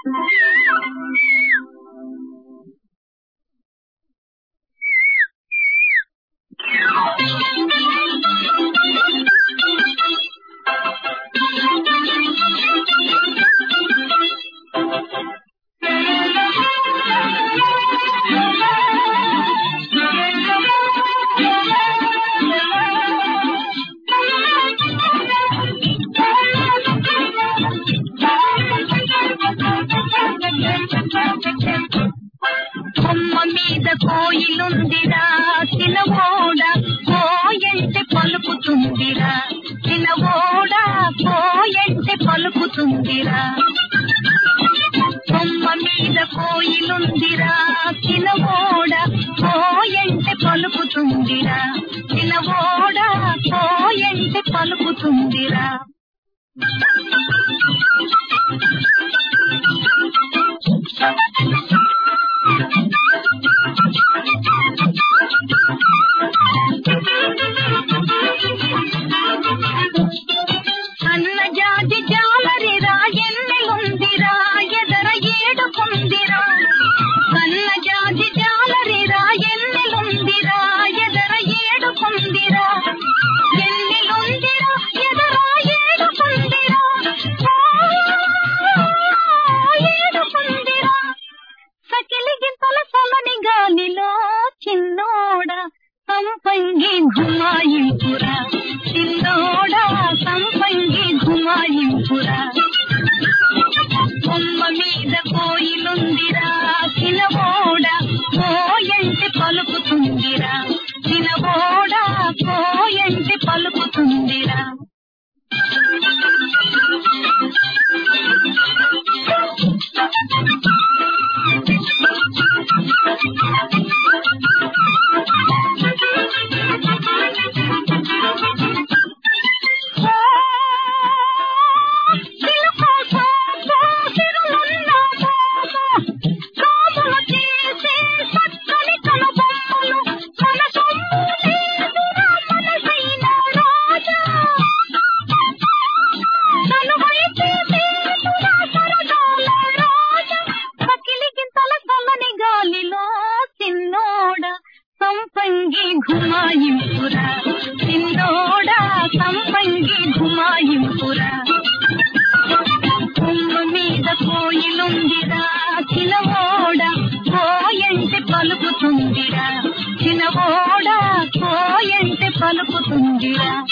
కొమ్మ మీద కోయిలుందిరా చిన్నవోడ కోయంటే పలుకుతుందిరా చిన్నవోడ కోయంటే పలుకుతుందిరా కొమ్మ మీద కోయిలుందిరా చిన్నవోడ కోయంటే పలుకుతుందిరా చిన్నవోడ కోయంటే పలుకుతుందిరా సన్నజాజి జాలరిరా ఎన్నెలుందిరా ఎదర ఏడుకుందిరా సన్నజాజి జాలరిరా ఎన్నెలుందిరా ఎదర ఏడుకుందిరా ఎన్నెలుందిరా ఎదర ఏడుకుందిరా ఏడుకుందిరా సకిలి గింతల సలని గాలిలో చిన్నోడ సంపంగి ఘుమాయింపురా చిన్నోడ సంపంగి ఘుమాయింపురా కొమ్మ మీద కోయిలుందిరా చిన్నవోడ కోయంటే పలుకుతుందిరా చిన్నవోడ కోయంటే పలుకుతుందిరా సంపంగి ఘుమాయింపురా చిన్నోడ సంపంగి ఘుమాయింపురా కొమ్మ మీద కోయిలుందిరా చిన్నవోడ కోయంటే పలుకుతుందిరా చిన్నవోడ కోయంటే పలుకుతుందిరా